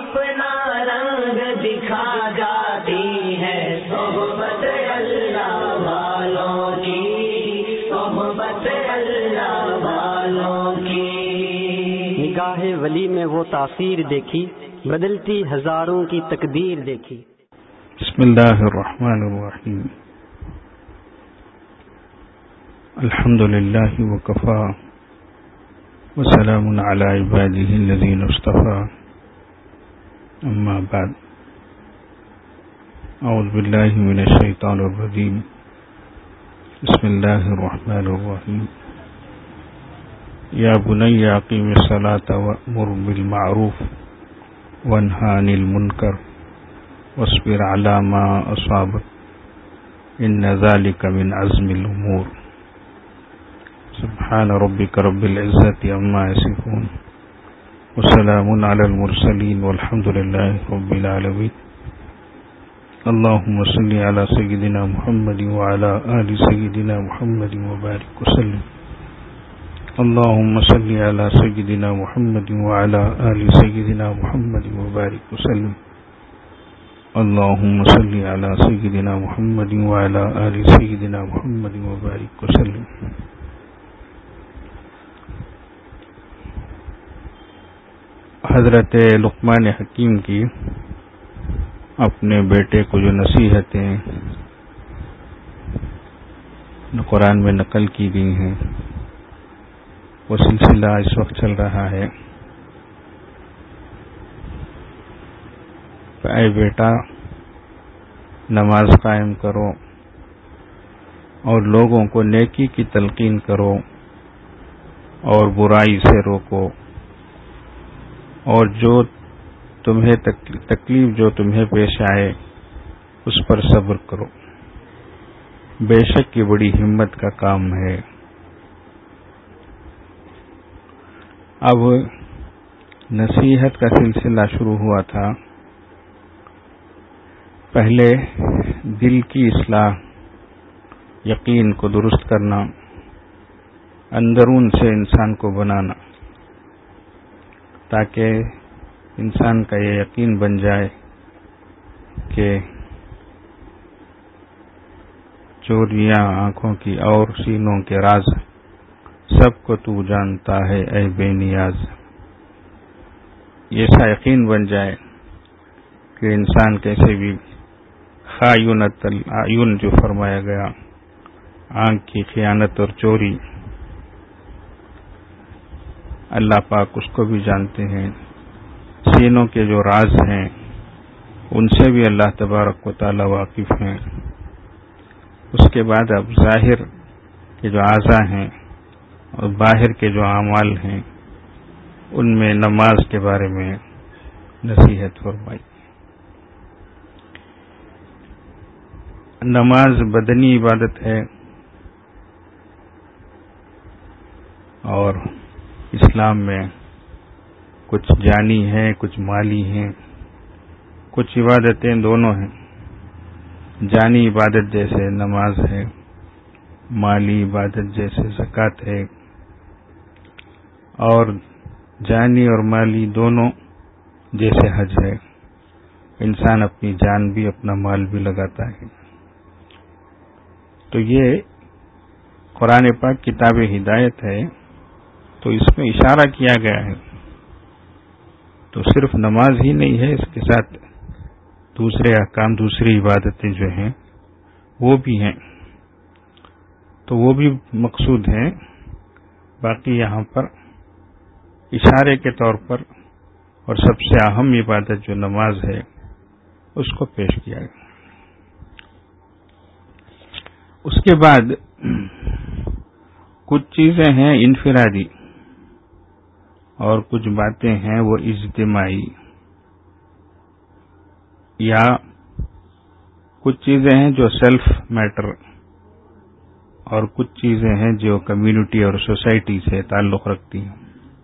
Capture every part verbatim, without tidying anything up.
اپنا رنگ دکھا جاتی ہے صحبت اللہ والوں کی، صحبت اللہ والوں کی۔ نگاہ ولی میں وہ تاثیر دیکھی، بدلتی ہزاروں کی تقدیر دیکھی۔ بسم اللہ الرحمن الرحیم۔ الحمد للہ وکفی وسلام علی عبادہ الذین اصطفی، اما بعد، اعوذ باللہ من الشیطان الرجیم، بسم اللہ الرحمن الرحیم۔ یا بنی اقیم الصلاۃ وامر بالمعروف وانہی عن المنکر واصبر علی ما اصابک ان ذلک من عزم الامور۔ سبحان ربک رب العزة عما یصفون وسلام علی المرسلین والحمد للہ رب العالمین۔ اللہم صل علی سیدنا محمد وعلی آل سیدنا محمد وبارک وسلم۔ اللہم صل علی سیدنا محمد وعلی آل سیدنا محمد وبارک وسلم۔ اللہم صل علی سیدنا محمد وعلی آل سیدنا محمد وبارک وسلم۔ حضرت لقمان حکیم کی اپنے بیٹے کو جو نصیحتیں قرآن میں نقل کی گئی ہیں، وہ سلسلہ اس وقت چل رہا ہے۔ اے بیٹا، نماز قائم کرو اور لوگوں کو نیکی کی تلقین کرو اور برائی سے روکو، اور جو تمہیں تکلیف جو تمہیں پیش آئے اس پر صبر کرو، بے شک یہ بڑی ہمت کا کام ہے۔ اب نصیحت کا سلسلہ شروع ہوا تھا۔ پہلے دل کی اصلاح، یقین کو درست کرنا، اندرون سے انسان کو بنانا، تاکہ انسان کا یہ یقین بن جائے کہ چوریاں آنکھوں کی اور سینوں کے راز سب کو تو جانتا ہے اے بے نیاز۔ ایسا یقین بن جائے کہ انسان کیسے بھی خائنۃ الاعین جو فرمایا گیا، آنکھ کی خیانت اور چوری، اللہ پاک اس کو بھی جانتے ہیں، سینوں کے جو راز ہیں ان سے بھی اللہ تبارک و تعالی واقف ہیں۔ اس کے بعد اب ظاہر کے جو اعضاء ہیں اور باہر کے جو اعمال ہیں ان میں نماز کے بارے میں نصیحت فرمائی۔ نماز بدنی عبادت ہے اور اسلام میں کچھ جانی ہیں، کچھ مالی ہیں، کچھ عبادتیں دونوں ہیں۔ جانی عبادت جیسے نماز ہے، مالی عبادت جیسے زکوٰۃ ہے، اور جانی اور مالی دونوں جیسے حج ہے۔ انسان اپنی جان بھی اپنا مال بھی لگاتا ہے۔ تو یہ قرآن پاک کتاب ہدایت ہے، تو اس میں اشارہ کیا گیا ہے۔ تو صرف نماز ہی نہیں ہے، اس کے ساتھ دوسرے احکام، دوسری عبادتیں جو ہیں وہ بھی ہیں، تو وہ بھی مقصود ہیں۔ باقی یہاں پر اشارے کے طور پر اور سب سے اہم عبادت جو نماز ہے اس کو پیش کیا گیا۔ اس کے بعد کچھ چیزیں ہیں انفرادی اور کچھ باتیں ہیں وہ اجتماعی، یا کچھ چیزیں ہیں جو سیلف میٹر اور کچھ چیزیں ہیں جو کمیونٹی اور سوسائٹی سے تعلق رکھتی ہیں۔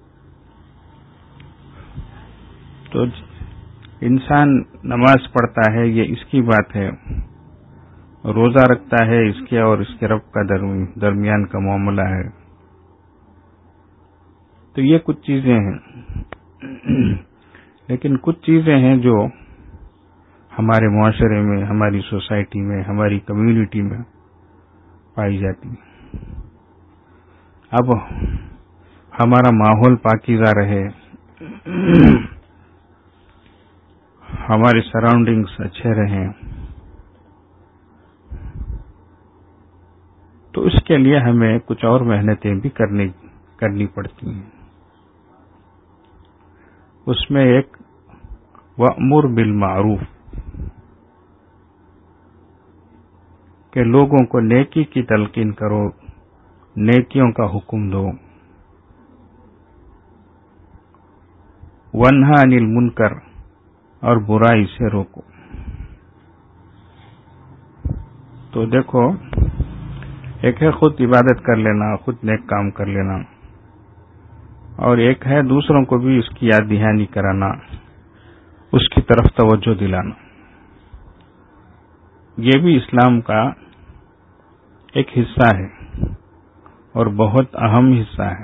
تو انسان نماز پڑھتا ہے یہ اس کی بات ہے، روزہ رکھتا ہے اس کے اور اس کے رب کا درمیان کا معاملہ ہے۔ تو یہ کچھ چیزیں ہیں، لیکن کچھ چیزیں ہیں جو ہمارے معاشرے میں، ہماری سوسائٹی میں، ہماری کمیونٹی میں پائی جاتی ہیں۔ اب ہمارا ماحول پاکیزہ رہے، ہمارے سراؤنڈنگز اچھے رہیں، تو اس کے لیے ہمیں کچھ اور محنتیں بھی کرنی کرنی پڑتی ہیں۔ اس میں ایک وَأْمُرْ بِالْمَعْرُوف، کہ لوگوں کو نیکی کی تلقین کرو، نیکیوں کا حکم دو، وَانْهَا عَنِ الْمُنْکَرِ، اور برائی سے روکو۔ تو دیکھو، ایک ہے خود عبادت کر لینا، خود نیک کام کر لینا، اور ایک ہے دوسروں کو بھی اس کی یاد دہانی کرانا، اس کی طرف توجہ دلانا۔ یہ بھی اسلام کا ایک حصہ ہے اور بہت اہم حصہ ہے۔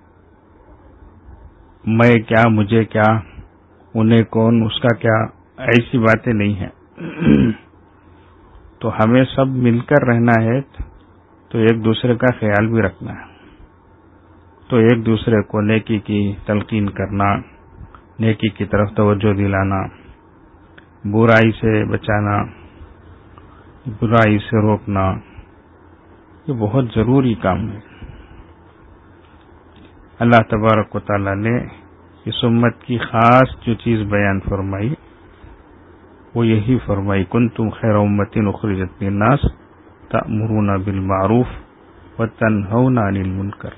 میں کیا، مجھے کیا، انہیں کون، اس کا کیا، ایسی باتیں نہیں ہیں۔ تو ہمیں سب مل کر رہنا ہے، تو ایک دوسرے کا خیال بھی رکھنا ہے، تو ایک دوسرے کو نیکی کی تلقین کرنا، نیکی کی طرف توجہ دلانا، برائی سے بچانا، برائی سے روکنا، یہ بہت ضروری کام ہے۔ اللہ تبارک و تعالی نے اس امت کی خاص جو چیز بیان فرمائی وہ یہی فرمائی، کنتم خیر امۃ اخرجت للناس تأمرون بالمعروف وتنہون عن المنکر۔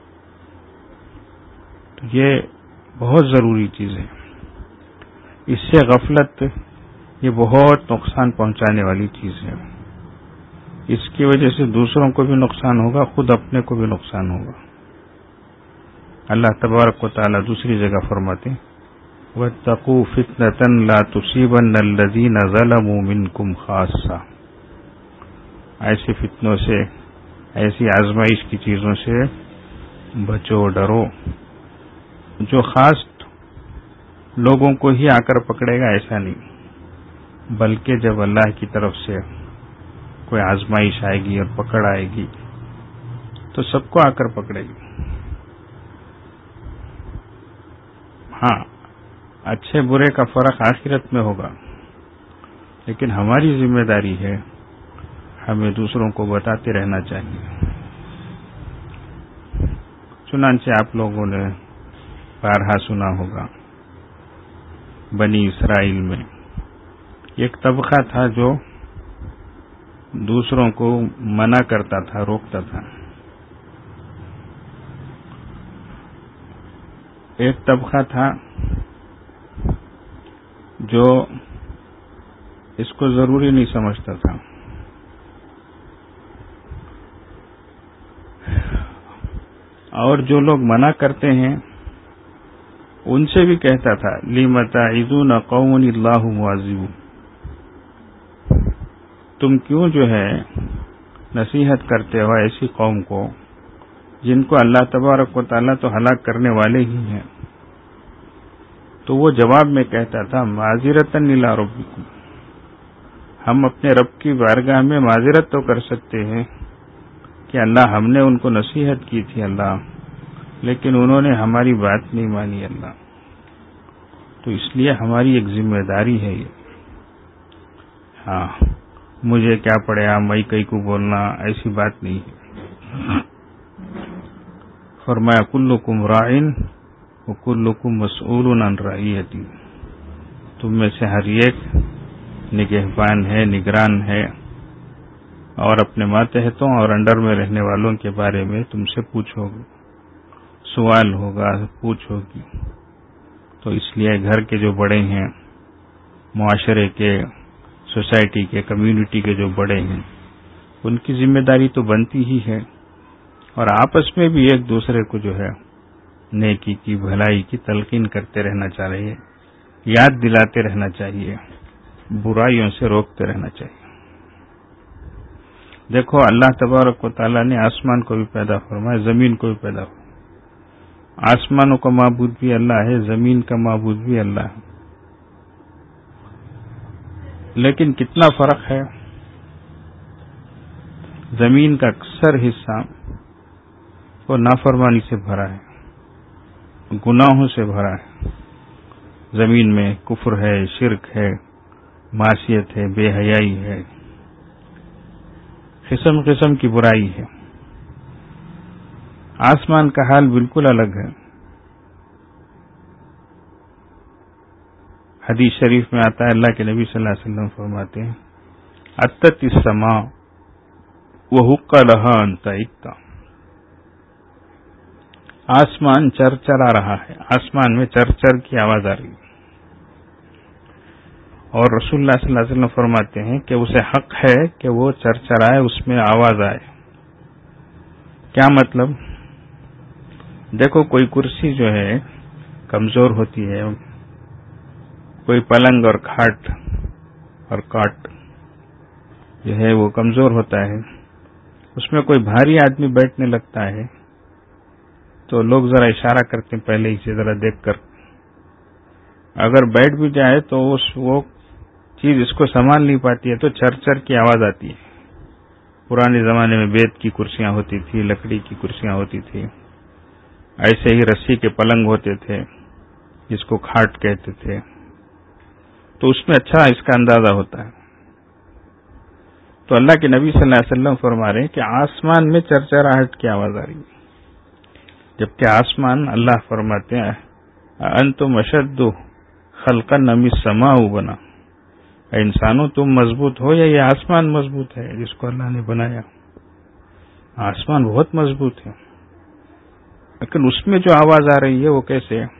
تو یہ بہت ضروری چیز ہے، اس سے غفلت یہ بہت نقصان پہنچانے والی چیز ہے، اس کی وجہ سے دوسروں کو بھی نقصان ہوگا، خود اپنے کو بھی نقصان ہوگا۔ اللہ تبارک و تعالی دوسری جگہ فرماتے ہیں وَاتَّقُوا فِتْنَةً لَا تُصِيبَنَّ الَّذِينَ ظَلَمُوا مِنْكُمْ خَاصَّةً۔ ایسے فتنوں سے، ایسی آزمائش کی چیزوں سے بچو، ڈرو، جو خاص لوگوں کو ہی آ کر پکڑے گا ایسا نہیں، بلکہ جب اللہ کی طرف سے کوئی آزمائش آئے گی اور پکڑ آئے گی تو سب کو آ کر پکڑے گی۔ ہاں، اچھے برے کا فرق آخرت میں ہوگا، لیکن ہماری ذمہ داری ہے ہمیں دوسروں کو بتاتے رہنا چاہیے۔ چنانچہ آپ لوگوں نے بارہا سنا ہوگا، بنی اسرائیل میں ایک طبقہ تھا جو دوسروں کو منع کرتا تھا، روکتا تھا۔ ایک طبقہ تھا جو اس کو ضروری نہیں سمجھتا تھا، اور جو لوگ منع کرتے ہیں ان سے بھی کہتا تھا لِمَ تَعِظُونَ قَوْمًا اللَّهُ مُعَذِّبُهُمْ، تم کیوں جو ہے نصیحت کرتے ہو ایسی قوم کو جن کو اللہ تبارک و تعالیٰ تو ہلاک کرنے والے ہی ہیں۔ تو وہ جواب میں کہتا تھا معذرتاً الی ربکم، ہم اپنے رب کی بارگاہ میں معذرت تو کر سکتے ہیں کہ اللہ ہم نے ان کو نصیحت کی تھی اللہ، لیکن انہوں نے ہماری بات نہیں مانی اللہ، تو اس لیے ہماری ایک ذمہ داری ہے یہ۔ ہاں، مجھے کیا پڑے گا، میں کئی کو بولنا، ایسی بات نہیں ہے۔ فرمایا کلکم راعٍ وکلکم مسئول عن رعیتہ، تم میں سے ہر ایک نگہبان ہے، نگران ہے، اور اپنے ماتحتوں اور انڈر میں رہنے والوں کے بارے میں تم سے پوچھو گے، سوال ہوگا، پوچھ ہوگی۔ تو اس لیے گھر کے جو بڑے ہیں، معاشرے کے، سوسائٹی کے، کمیونٹی کے جو بڑے ہیں، ان کی ذمہ داری تو بنتی ہی ہے، اور آپس میں بھی ایک دوسرے کو جو ہے نیکی کی، بھلائی کی تلقین کرتے رہنا چاہیے، یاد دلاتے رہنا چاہیے، برائیوں سے روکتے رہنا چاہیے۔ دیکھو، اللہ تبارک و تعالیٰ نے آسمان کو بھی پیدا فرمایا، زمین کو بھی پیدا فرمایا۔ آسمانوں کا معبود بھی اللہ ہے، زمین کا معبود بھی اللہ ہے، لیکن کتنا فرق ہے، زمین کا اکثر حصہ وہ نافرمانی سے بھرا ہے، گناہوں سے بھرا ہے. زمین میں کفر ہے، شرک ہے، معصیت ہے، بے حیائی ہے، قسم قسم کی برائی ہے. آسمان کا حال بالکل الگ ہے. حدیث شریف میں آتا ہے، اللہ کے نبی صلی اللہ علیہ وسلم فرماتے ہیں اتت السماء وحق لها ان تئت. آسمان چر چرا رہا ہے، آسمان میں چر چر کی آواز آ رہی ہے. اور رسول اللہ صلی اللہ علیہ وسلم فرماتے ہیں کہ اسے حق ہے کہ وہ چر چرائے، اس میں آواز آئے. کیا مطلب؟ دیکھو کوئی کرسی جو ہے کمزور ہوتی ہے، کوئی پلنگ اور کھاٹ اور کاٹ جو ہے وہ کمزور ہوتا ہے، اس میں کوئی بھاری آدمی بیٹھنے لگتا ہے تو لوگ ذرا اشارہ کرتے ہیں پہلے ہی سے ذرا دیکھ کر. اگر بیٹھ بھی جائے تو اس وہ چیز اس کو سنبھال نہیں پاتی ہے تو چر چر کی آواز آتی ہے. پرانے زمانے میں بیت کی کرسیاں ہوتی تھی، لکڑی کی کرسیاں ہوتی تھی، ایسے ہی رسی کے پلنگ ہوتے تھے جس کو کھاٹ کہتے تھے، تو اس میں اچھا اس کا اندازہ ہوتا ہے. تو اللہ کے نبی صلی اللہ علیہ وسلم فرما رہے ہیں کہ آسمان میں چرچراہٹ کی آواز آ رہی ہے، جبکہ آسمان اللہ فرماتے ہیں انتم اشد خلقا ام السماء بنا. اے انسانوں تم مضبوط ہو یا یہ آسمان مضبوط ہے جس کو اللہ نے بنایا؟ آسمان بہت مضبوط ہے، لیکن اس میں جو آواز آ رہی ہے وہ کیسے ہے؟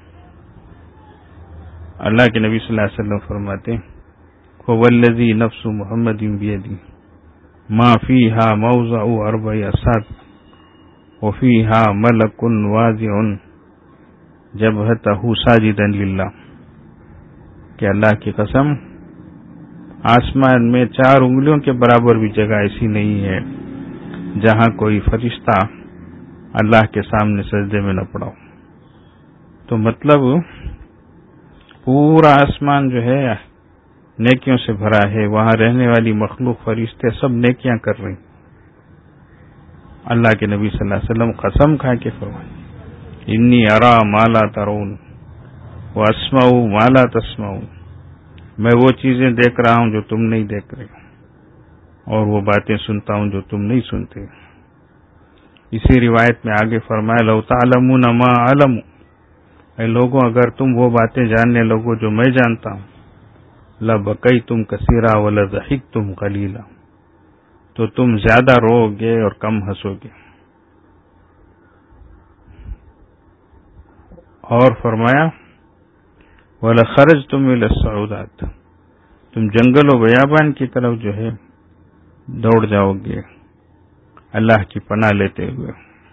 اللہ کے نبی صلی اللہ علیہ وسلم فرماتے ہیں وَوَالَّذِي نَفْسُ مُحَمَّدٍ بِيَدِهِ مَا فِيهَا مَوْضَعُ أَرْبَعِ أَصَابِعٍ وَفِيهَا مَلَكٌ وَاضِعٌ جَبْهَتَهُ سَاجِدًا لِلَّهِ کہ اللہ کی قسم آسمان میں چار انگلیوں کے برابر بھی جگہ ایسی نہیں ہے جہاں کوئی فرشتہ اللہ کے سامنے سجدے میں نہ پڑا ہو. تو مطلب پورا آسمان جو ہے نیکیوں سے بھرا ہے، وہاں رہنے والی مخلوق فرشتے سب نیکیاں کر رہی. اللہ کے نبی صلی اللہ علیہ وسلم قسم کھا کے فرمائے انی ارا ما لا ترون واسمع ما لا تسمعون. میں وہ چیزیں دیکھ رہا ہوں جو تم نہیں دیکھ رہے، اور وہ باتیں سنتا ہوں جو تم نہیں سنتے. اسی روایت میں آگے فرمایا لو تعلمون ما علم. اے لوگوں اگر تم وہ باتیں جاننے لگو جو میں جانتا ہوں، لبکیتم کثیرا ولضحکتم قلیلا، تو تم زیادہ رو گے اور کم ہنسو گے. اور فرمایا وَلَخَرَجْتُمْ إِلَى الصَّعُودَاتِ، تم جنگل و بیابان کی طرف جو ہے دوڑ جاؤ گے اللہ کی پناہ لیتے ہوئے.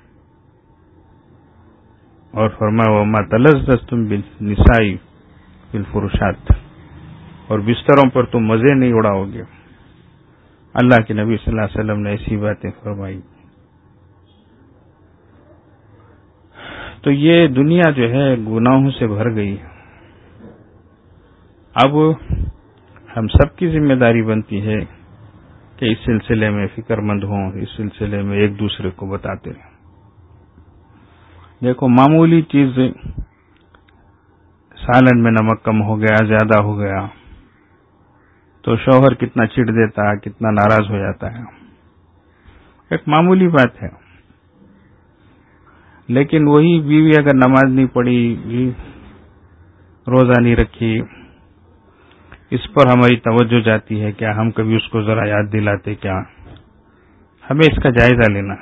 اور فرمایا وَمَا تَلَذَّذْتُمْ بِالنِّسَاءِ فِي الْفُرُشَاتِ، اور بستروں پر تم مزے نہیں اڑاؤ گے. اللہ کے نبی صلی اللہ علیہ وسلم نے ایسی باتیں فرمائی. تو یہ دنیا جو ہے گناہوں سے بھر گئی. اب ہم سب کی ذمہ داری بنتی ہے کہ اس سلسلے میں فکر مند ہوں، اس سلسلے میں ایک دوسرے کو بتاتے رہیں. دیکھو معمولی چیز، سالن میں نمک کم ہو گیا، زیادہ ہو گیا، تو شوہر کتنا چڑ دیتا ہے، کتنا ناراض ہو جاتا ہے. ایک معمولی بات ہے. لیکن وہی بیوی اگر نماز نہیں پڑھی، روزہ نہیں رکھی، اس پر ہماری توجہ جاتی ہے، کیا ہم کبھی اس کو ذرا یاد دلاتے؟ کیا ہمیں اس کا جائزہ لینا.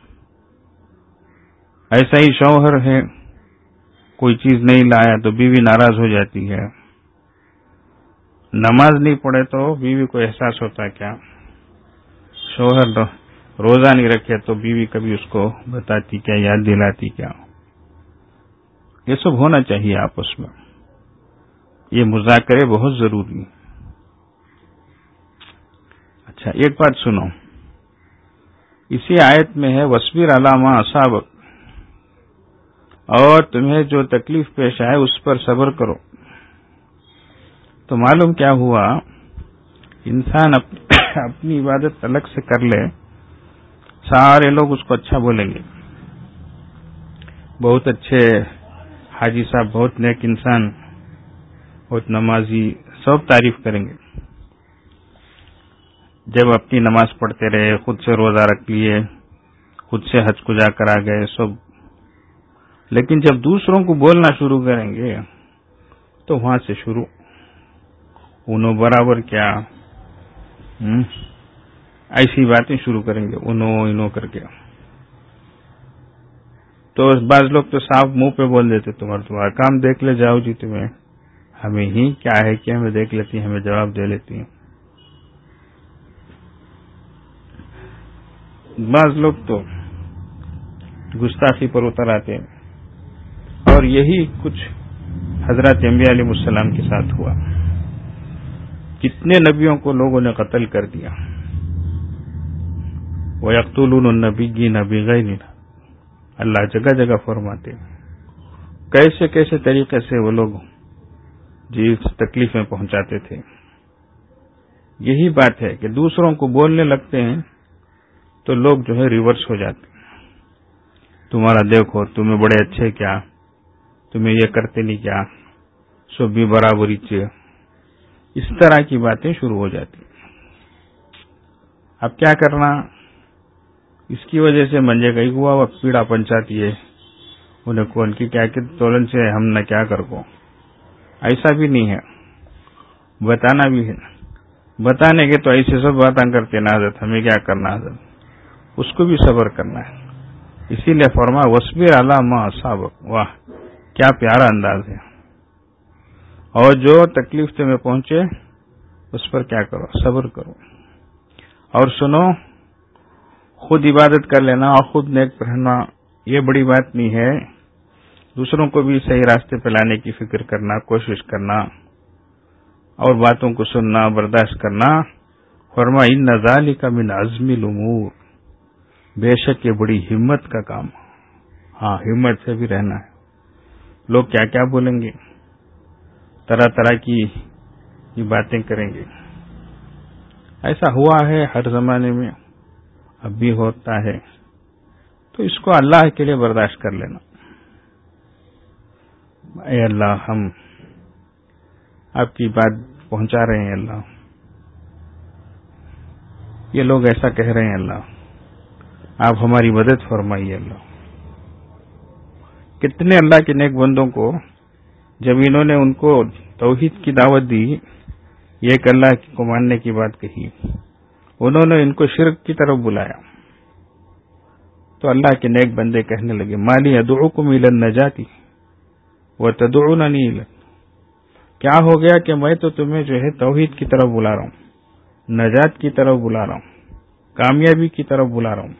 ایسا ہی شوہر ہے، کوئی چیز نہیں لایا تو بیوی ناراض ہو جاتی ہے. نماز نہیں پڑھے تو بیوی کو احساس ہوتا ہے، کیا شوہر روزہ نہیں رکھے تو بیوی کبھی اس کو بتاتی کیا، یاد دلاتی کیا؟ یہ سب ہونا چاہیے آپس میں. یہ مذاکرے بہت ضروری ہیں. اچھا ایک بات سنو، اسی آیت میں ہے وَاصْبِرْ عَلَىٰ مَا أَصَابَكَ، اور تمہیں جو تکلیف پیش آئے اس پر صبر کرو. تو معلوم کیا ہوا انسان اپنی عبادت الگ سے کر لے، سارے لوگ اس کو اچھا بولیں گے، بہت اچھے حاجی صاحب، بہت نیک انسان، بہت نمازی، سب تعریف کریں گے۔ جب اپنی نماز پڑھتے رہے، خود سے روزہ رکھ لیے، خود سے حج کو جا کر آ گئے سب، لیکن جب دوسروں کو بولنا شروع کریں گے تو وہاں سے شروع، انہوں برابر کیا، ایسی باتیں شروع کریں گے، انہوں انہوں کر کے۔ تو بعض لوگ تو صاف منہ پہ بول دیتے، تمہارا تمہارا کام دیکھ لے جاؤ جی، تمہیں ہمیں ہی کیا ہے کہ ہمیں دیکھ لیتی ہیں، ہمیں جواب دے لیتی ہیں۔ بعض لوگ تو گستاخی پر اتر آتے ہیں، اور یہی کچھ حضرت انبیاء علیہ السلام کے ساتھ ہوا۔ کتنے نبیوں کو لوگوں نے قتل کر دیا، وَيَقْتُلُونَ النَّبِيِّينَ بِغَيْرِ الْحَقِّ، اللہ جگہ جگہ فرماتے ہیں کیسے کیسے طریقے سے وہ لوگ جی تکلیفیں پہنچاتے تھے۔ یہی بات ہے کہ دوسروں کو بولنے لگتے ہیں تو لوگ جو ہے ریورس ہو جاتے ہیں، تمہارا دیکھو، تمہیں بڑے اچھے کیا، تمہیں یہ کرتے نہیں کیا، سب بھی برابری چاہیے، اس طرح کی باتیں شروع ہو جاتی ہیں۔ اب کیا کرنا، اس کی وجہ سے منجے گئی ہوا وہ پیڑا پنچاتی ہے، انہیں کون کی کیا کہ تولن سے ہم نہ کیا کر کو، ایسا بھی نہیں ہے، بتانا بھی ہے، بتانے کے تو ایسے سب باتیں کرتے نا حضرت، ہمیں کیا کرنا حضرت، اس کو بھی صبر کرنا ہے۔ اسی لیے فرما وَاصْبِرْ عَلَىٰ مَا أَصَابَكَ، واہ کیا پیارا انداز ہے، اور جو تکلیف تمہیں پہنچے اس پر کیا کرو، صبر کرو۔ اور سنو، خود عبادت کر لینا اور خود نیک رہنا یہ بڑی بات نہیں ہے، دوسروں کو بھی صحیح راستے پہ لانے کی فکر کرنا، کوشش کرنا، اور باتوں کو سننا، برداشت کرنا۔ فرما ان ذالک من عزم الامور، بے شک یہ بڑی ہمت کا کام، ہاں ہمت سے بھی رہنا ہے۔ لوگ کیا کیا بولیں گے، طرح طرح کی یہ باتیں کریں گے، ایسا ہوا ہے ہر زمانے میں، اب بھی ہوتا ہے، تو اس کو اللہ کے لیے برداشت کر لینا۔ اے اللہ، ہم آپ کی بات پہنچا رہے ہیں اللہ، یہ لوگ ایسا کہہ رہے ہیں اللہ، آپ ہماری مدد فرمائیے اللہ۔ کتنے اللہ کے نیک بندوں کو جب انہوں نے ان کو توحید کی دعوت دی، ایک اللہ کو ماننے کی بات کہی، انہوں نے ان کو شرک کی طرف بلایا، تو اللہ کے نیک بندے کہنے لگے مالی ادعوکم الی النجاۃ وتدعوننی الی، کیا ہو گیا کہ میں تو تمہیں جو ہے توحید کی طرف بلا رہا ہوں، نجات کی طرف بلا رہا ہوں، کامیابی کی طرف بلا رہا ہوں،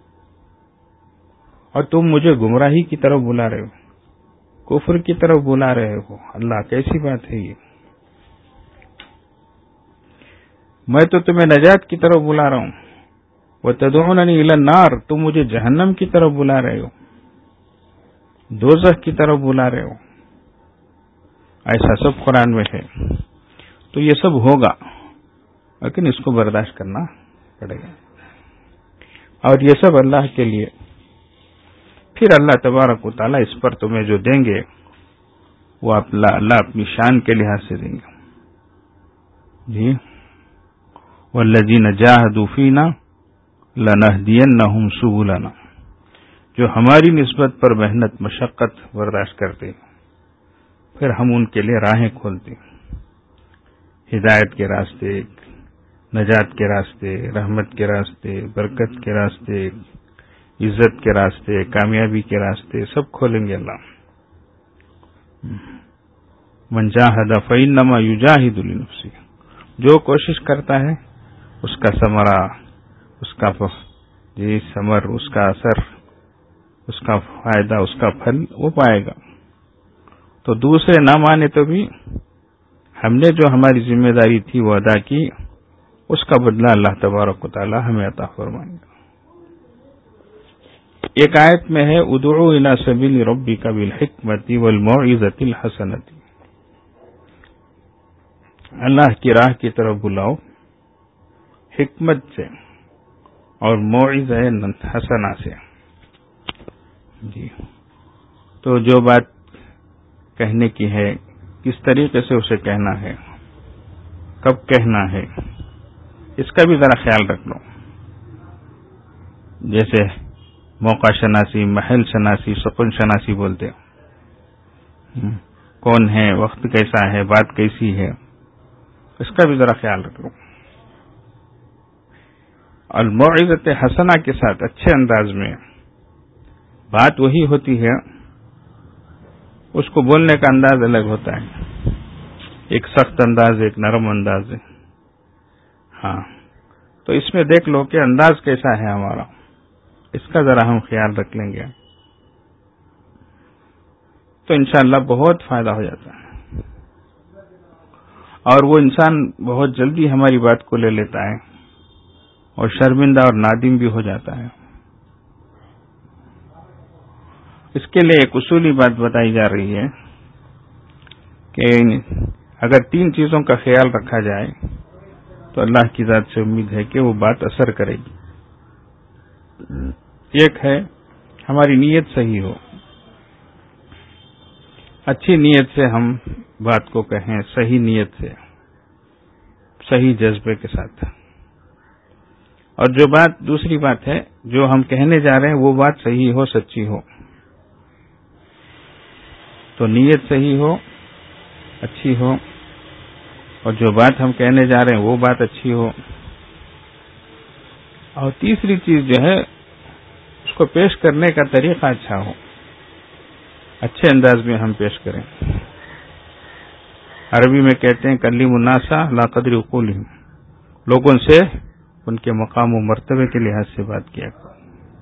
اور تم مجھے گمراہی کی طرف بلا رہے ہو، کفر کی طرف بلا رہے ہو۔ اللہ کیسی بات ہے یہ، میں تو تمہیں نجات کی طرف بلا رہا ہوں، وتدعوننی الی النار، تم مجھے جہنم کی طرف بلا رہے ہو، دوزخ کی طرف بلا رہے ہو۔ ایسا سب قرآن میں ہے، تو یہ سب ہوگا، لیکن اس کو برداشت کرنا پڑے گا، اور یہ سب اللہ کے لیے۔ پھر اللہ تبارک و تعالیٰ اس پر تمہیں جو دیں گے وہ اللہ اپنی شان کے لحاظ سے دیں گے۔ جی والذین جاہدوا فینا لنہدینہم سبلنا، جو ہماری نسبت پر محنت مشقت برداشت کرتے پھر ہم ان کے لیے راہیں کھولتے، ہدایت کے راستے، نجات کے راستے، رحمت کے راستے، برکت کے راستے، عزت کے راستے، کامیابی کے راستے سب کھولیں گے اللہ۔ من جاہد فإنما یجاہد لنفسہ، جو کوشش کرتا ہے اس کا ثمرہ، اس کا جی ثمر، اس کا اثر، اس کا فائدہ، اس کا پھل وہ پائے گا۔ تو دوسرے نہ مانے تو بھی ہم نے جو ہماری ذمہ داری تھی وہ ادا کی، اس کا بدلہ اللہ تبارک و تعالی ہمیں عطا فرمائے گا۔ ایک آیت میں ہے ادعو الی سبیل ربک بالحکمۃ والموعظۃ الحسنۃ، اللہ کی راہ کی طرف بلاؤ حکمت سے اور موعظہ حسنہ سے. جی تو جو بات کہنے کی ہے کس طریقے سے اسے کہنا ہے، کب کہنا ہے، اس کا بھی ذرا خیال رکھ لو. جیسے موقع شناسی، محل شناسی، سکون شناسی بولتے، کون ہے، وقت کیسا ہے، بات کیسی ہے، اس کا بھی ذرا خیال رکھ لو. الموعظۃ حسنہ کے ساتھ اچھے انداز میں بات وہی ہوتی ہے، اس کو بولنے کا انداز الگ ہوتا ہے، ایک سخت انداز، ایک نرم انداز ہے. ہاں تو اس میں دیکھ لو کہ انداز کیسا ہے ہمارا، اس کا ذرا ہم خیال رکھ لیں گے تو انشاءاللہ بہت فائدہ ہو جاتا ہے. اور وہ انسان بہت جلدی ہماری بات کو لے لیتا ہے اور شرمندہ اور نادم بھی ہو جاتا ہے. اس کے لیے ایک اصولی بات بتائی جا رہی ہے کہ اگر تین چیزوں کا خیال رکھا جائے تو اللہ کی ذات سے امید ہے کہ وہ بات اثر کرے گی. ایک ہے ہماری نیت صحیح ہو، اچھی نیت سے ہم بات کو کہیں، صحیح نیت سے، صحیح جذبے کے ساتھ. اور جو بات دوسری بات ہے جو ہم کہنے جا رہے ہیں وہ بات صحیح ہو، سچی ہو. تو نیت صحیح ہو، اچھی ہو، اور جو بات ہم کہنے جا رہے ہیں وہ بات اچھی ہو. اور تیسری چیز جو ہے اس کو پیش کرنے کا طریقہ اچھا ہو، اچھے انداز میں ہم پیش کریں. عربی میں کہتے ہیں کلم الناس لا قدر عقولہم، لوگوں سے ان کے مقام و مرتبے کے لحاظ سے بات کیا کرو.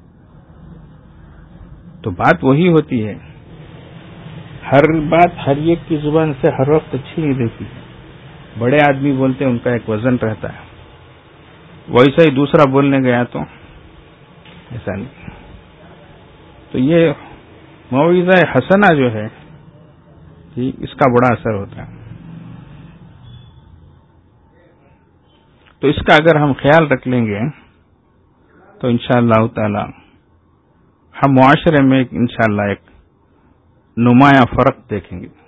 تو بات وہی ہوتی ہے، ہر بات ہر ایک کی زبان سے ہر وقت اچھی نہیں دیتی. بڑے آدمی بولتے ہیں، ان کا ایک وزن رہتا ہے، ویسا ہی دوسرا بولنے گیا تو ایسا نہیں. تو یہ موعظہ حسنہ جو ہے اس کا بڑا اثر ہوتا ہے. تو اس کا اگر ہم خیال رکھ لیں گے تو انشاءاللہ تعالی ہم معاشرے میں انشاءاللہ ایک نمایاں فرق دیکھیں گے.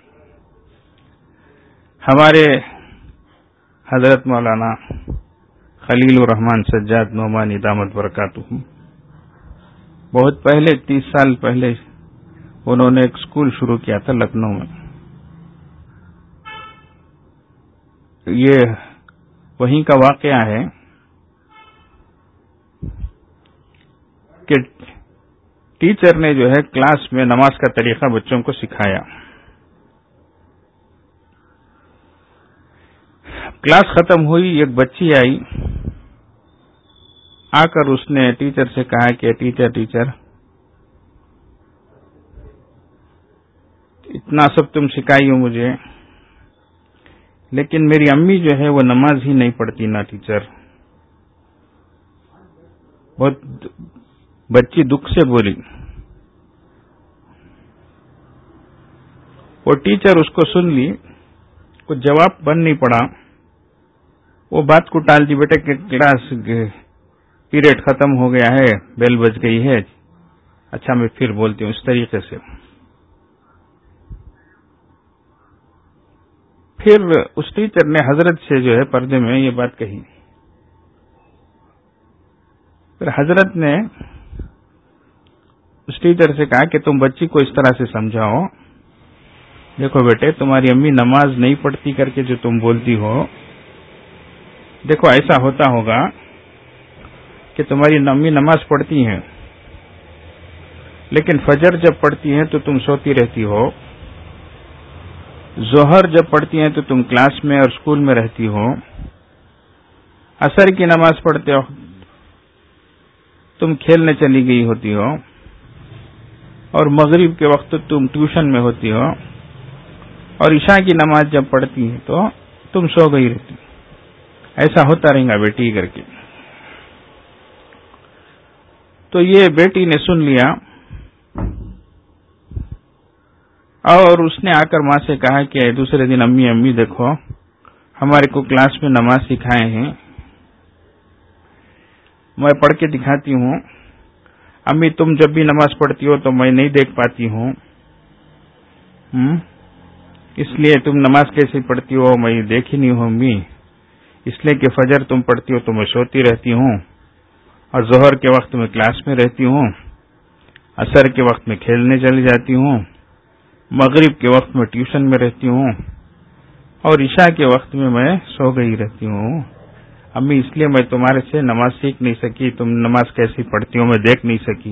ہمارے حضرت مولانا خلیل الرحمن سجاد نعمانی دامت برکاتہ بہت پہلے، تیس سال پہلے انہوں نے ایک اسکول شروع کیا تھا لکھنؤ میں. یہ وہیں کا واقعہ ہے کہ ٹیچر نے جو ہے کلاس میں نماز کا طریقہ بچوں کو سکھایا. کلاس ختم ہوئی، ایک بچی آئی، آ کر اس نے ٹیچر سے کہا کہ ٹیچر ٹیچر اتنا سب تم سکھائی ہو مجھے، لیکن میری امی جو ہے وہ نماز ہی نہیں پڑھتی نا ٹیچر. بہت بچی دکھ سے بولی. وہ ٹیچر اس کو سن لی، کچھ جواب بن نہیں پڑا، وہ بات کو ٹال دی. بیٹے کہ کلاس پیریڈ ختم ہو گیا ہے، بیل بج گئی ہے، اچھا میں پھر بولتی ہوں. اس طریقے سے پھر اس ٹیچر نے حضرت سے جو ہے پردے میں یہ بات کہی. پھر حضرت نے اس ٹیچر سے کہا کہ تم بچی کو اس طرح سے سمجھاؤ، دیکھو بیٹے تمہاری امی نماز نہیں پڑھتی کر کے جو تم بولتی ہو، دیکھو ایسا ہوتا ہوگا کہ تمہاری امی نماز پڑھتی ہیں لیکن فجر جب پڑھتی ہیں تو تم سوتی رہتی ہو، ظہر جب پڑھتی ہیں تو تم کلاس میں اور اسکول میں رہتی ہو، عصر کی نماز پڑھتے ہو تم کھیلنے چلی گئی ہوتی ہو، اور مغرب کے وقت تم ٹیوشن میں ہوتی ہو، اور عشاء کی نماز جب پڑھتی ہے تو تم سو گئی رہتی. ایسا ہوتا رہے گا بیٹی کر کے. تو یہ بیٹی نے سن لیا اور اس نے آ کر ماں سے کہا کہ دوسرے دن امی امی دیکھو ہمارے کو کلاس میں نماز سکھائے ہیں میں پڑھ کے دکھاتی ہوں، امی تم جب بھی نماز پڑھتی ہو تو میں نہیں دیکھ پاتی ہوں، اس لیے تم نماز کیسے پڑھتی ہو میں دیکھ ہی نہیں ہوں امی، اس لیے کہ فجر تم پڑھتی ہو تو میں سوتی رہتی ہوں، اور ظہر کے وقت میں کلاس میں رہتی ہوں، عصر کے وقت میں کھیلنے چلی جاتی ہوں، مغرب کے وقت میں ٹیوشن میں رہتی ہوں، اور عشاء کے وقت میں میں سو گئی رہتی ہوں، امی اس لیے میں تمہارے سے نماز سیکھ نہیں سکی، تم نماز کیسی پڑھتی ہو میں دیکھ نہیں سکی۔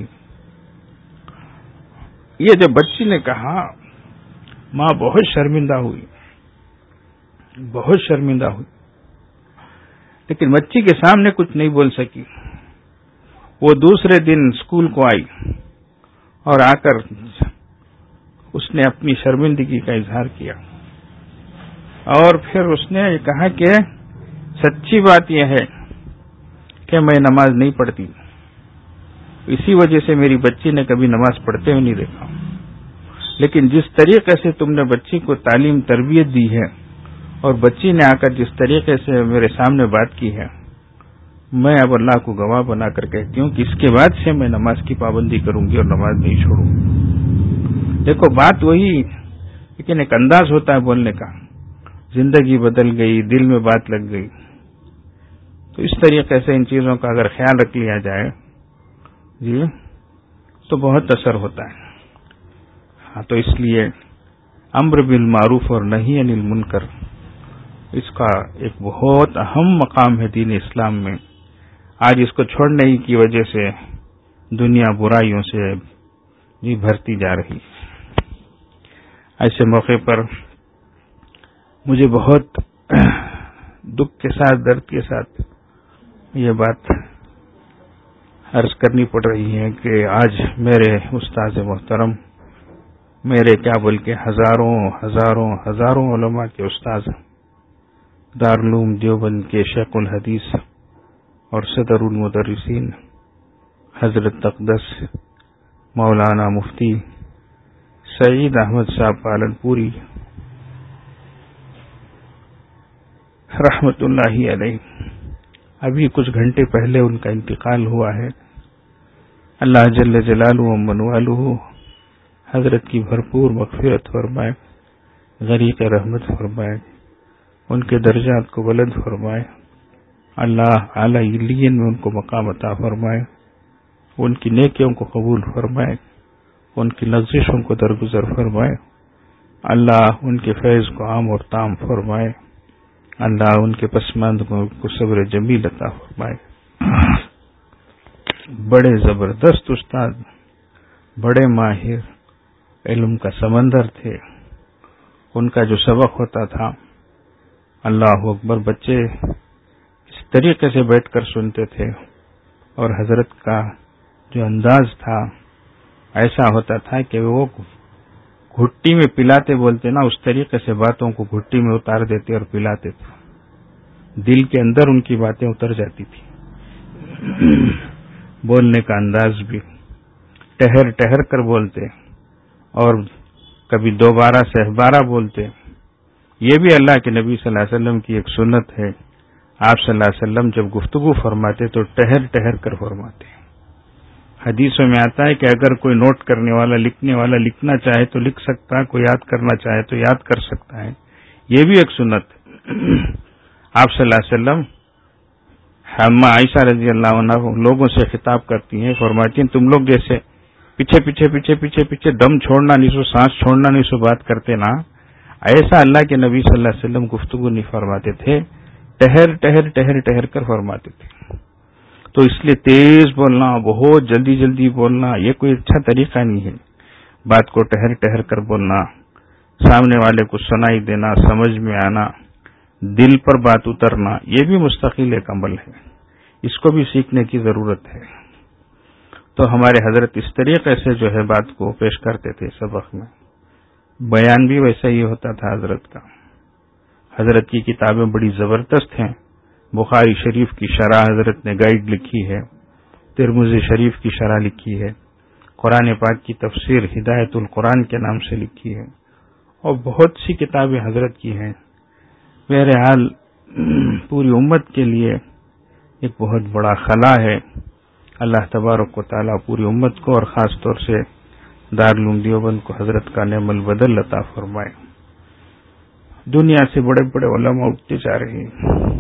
یہ جب بچی نے کہا ماں بہت شرمندہ ہوئی، بہت شرمندہ ہوئی، لیکن بچی کے سامنے کچھ نہیں بول سکی۔ وہ دوسرے دن اسکول کو آئی اور آ کر اس نے اپنی شرمندگی کا اظہار کیا، اور پھر اس نے کہا کہ سچی بات یہ ہے کہ میں نماز نہیں پڑھتی، اسی وجہ سے میری بچی نے کبھی نماز پڑھتے ہوئے نہیں دیکھا، لیکن جس طریقے سے تم نے بچی کو تعلیم تربیت دی ہے اور بچی نے آ کر جس طریقے سے میرے سامنے بات کی ہے، میں اب اللہ کو گواہ بنا کر کہتی ہوں کہ اس کے بعد سے میں نماز کی پابندی کروں گی اور نماز نہیں چھوڑوں گی۔ دیکھو بات وہی، لیکن ایک انداز ہوتا ہے بولنے کا، زندگی بدل گئی، دل میں بات لگ گئی، تو اس طریقے سے ان چیزوں کا اگر خیال رکھ لیا جائے جی تو بہت اثر ہوتا ہے۔ ہاں تو اس لیے امر بالمعروف اور نہی عن المنکر اس کا ایک بہت اہم مقام ہے دین اسلام میں۔ آج اس کو چھوڑنے ہی کی وجہ سے دنیا برائیوں سے جی بھرتی جا رہی۔ ایسے موقع پر مجھے بہت دکھ کے ساتھ، درد کے ساتھ یہ بات عرض کرنی پڑ رہی ہے کہ آج میرے استاد محترم، میرے کیا بلکہ ہزاروں ہزاروں ہزاروں علماء کے استاد، دارالعلوم دیوبند کے شیخ الحدیث اور صدر المدرسین حضرت اقدس مولانا مفتی سعید احمد صاحب پالنپوری رحمت اللہ علیہ، ابھی کچھ گھنٹے پہلے ان کا انتقال ہوا ہے۔ اللہ جل جلالہ و من والہ حضرت کی بھرپور مغفرت فرمائے، غریق رحمت فرمائے، ان کے درجات کو بلند فرمائے، اللہ اعلی علیین میں ان کو مقام عطا فرمائے، ان کی نیکیوں کو قبول فرمائے، ان کی لغزشوں کو درگزر فرمائے، اللہ ان کے فیض کو عام اور تام فرمائے، اللہ ان کے پسماندگوں کو صبر جمیل عطا فرمائے۔ بڑے زبردست استاد، بڑے ماہر، علم کا سمندر تھے، ان کا جو سبق ہوتا تھا اللہ اکبر، بچے اس طریقے سے بیٹھ کر سنتے تھے، اور حضرت کا جو انداز تھا ایسا ہوتا تھا کہ وہ گھٹی میں پلاتے بولتے نا، اس طریقے سے باتوں کو گھٹی میں اتار دیتے اور پلاتے تھے، دل کے اندر ان کی باتیں اتر جاتی تھی۔ بولنے کا انداز بھی ٹہر ٹہر کر بولتے، اور کبھی دوبارہ سے بارہ بولتے۔ یہ بھی اللہ کے نبی صلی اللہ علیہ وسلم کی ایک سنت ہے، آپ صلی اللہ علیہ وسلم جب گفتگو فرماتے تو ٹہر ٹہر کر فرماتے۔ حدیثوں میں آتا ہے کہ اگر کوئی نوٹ کرنے والا، لکھنے والا لکھنا چاہے تو لکھ سکتا ہے، کوئی یاد کرنا چاہے تو یاد کر سکتا ہے، یہ بھی ایک سنت۔ آپ صلی اللہ علیہ وسلم اما عائشہ رضی اللہ عنہ لوگوں سے خطاب کرتی ہیں، فرماتی ہیں تم لوگ جیسے پیچھے پیچھے پیچھے پیچھے پیچھے دم چھوڑنا نہیں سو، سانس چھوڑنا نہیں سو بات کرتے نا، ایسا اللہ کے نبی صلی اللہ علیہ وسلم گفتگو نہیں فرماتے تھے، ٹہر ٹہر ٹہر ٹہر کر فرماتے تھے۔ تو اس لیے تیز بولنا، بہت جلدی جلدی بولنا یہ کوئی اچھا طریقہ نہیں ہے۔ بات کو ٹہر ٹہر کر بولنا، سامنے والے کو سنائی دینا، سمجھ میں آنا، دل پر بات اترنا، یہ بھی مستقل ایک عمل ہے، اس کو بھی سیکھنے کی ضرورت ہے۔ تو ہمارے حضرت اس طریقے سے جو ہے بات کو پیش کرتے تھے سبق میں، بیان بھی ویسا ہی ہوتا تھا حضرت کا۔ حضرت کی کتابیں بڑی زبردست ہیں، بخاری شریف کی شرح حضرت نے گائیڈ لکھی ہے، ترمذی شریف کی شرح لکھی ہے، قرآن پاک کی تفسیر ہدایت القرآن کے نام سے لکھی ہے، اور بہت سی کتابیں حضرت کی ہیں۔ بہرحال پوری امت کے لیے ایک بہت بڑا خلا ہے. اللہ تبارک و تعالیٰ پوری امت کو اور خاص طور سے دارالعلوم دیوبند کو حضرت کا نعم البدل عطا فرمائے. دنیا سے بڑے بڑے علماء اٹھتے جا رہے ہیں.